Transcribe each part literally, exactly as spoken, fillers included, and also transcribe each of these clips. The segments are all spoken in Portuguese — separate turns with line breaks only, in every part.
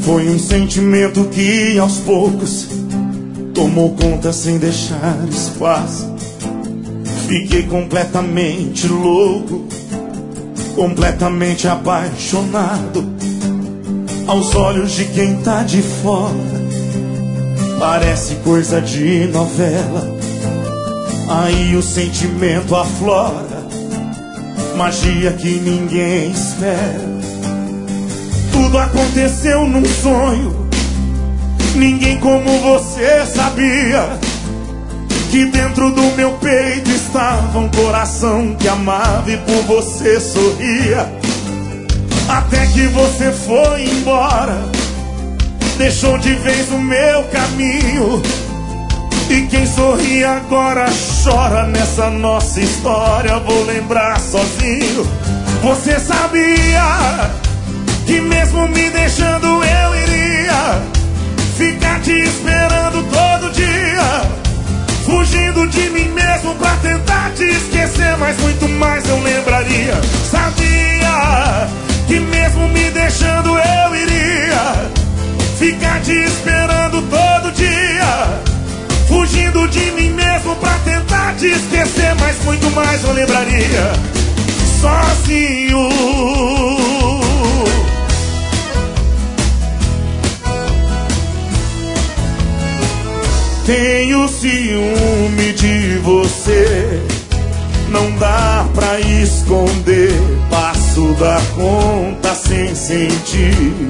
Foi um sentimento que aos poucos tomou conta sem deixar espaço. Fiquei completamente louco, completamente apaixonado. Aos olhos de quem tá de fora parece coisa de novela. Aí o sentimento aflora, magia que ninguém espera. Tudo aconteceu num sonho, ninguém como você sabia que dentro do meu peito estava um coração que amava e por você sorria. Até que você foi embora, deixou de vez o meu caminho. E quem sorri agora chora nessa nossa história. Vou lembrar sozinho. Você sabia que mesmo me deixando eu iria ficar te esperando todo dia, fugindo de mim mesmo pra tentar te esquecer, mas muito mais eu lembraria. Sabia que mesmo me deixando eu iria ficar te esperando todo dia, fugindo de mim mesmo pra tentar te esquecer, mas muito mais eu lembraria. Sozinho. Tenho ciúme de você, não dá pra esconder. Passo da conta sem sentir.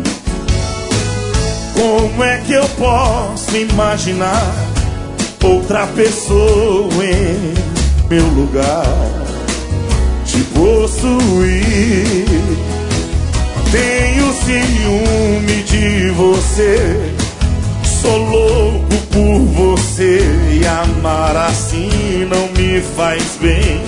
Como é que eu posso imaginar outra pessoa em meu lugar te possuir? Tenho ciúme de você, sou louco por você, e amar assim não me faz bem.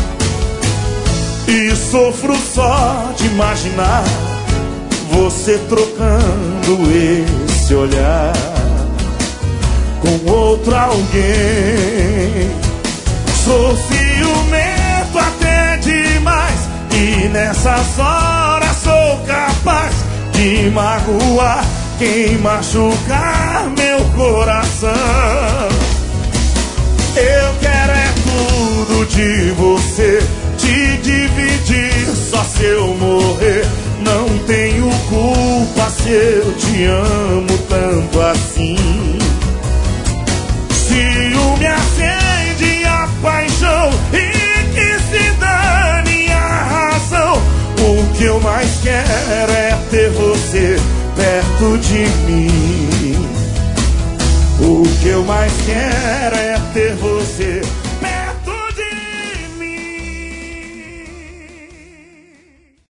E sofro só de imaginar você trocando esse olhar com outro alguém. Sou ciumento até demais, e nessas horas sou capaz de magoar quem machucar meu coração. Eu quero é tudo de você, te dividir só se eu morrer. Não tenho culpa se eu te amo tanto assim. Ciúme acende a paixão e que se dane a razão. O que eu mais quero é ter você perto de mim. O que eu mais quero é ter você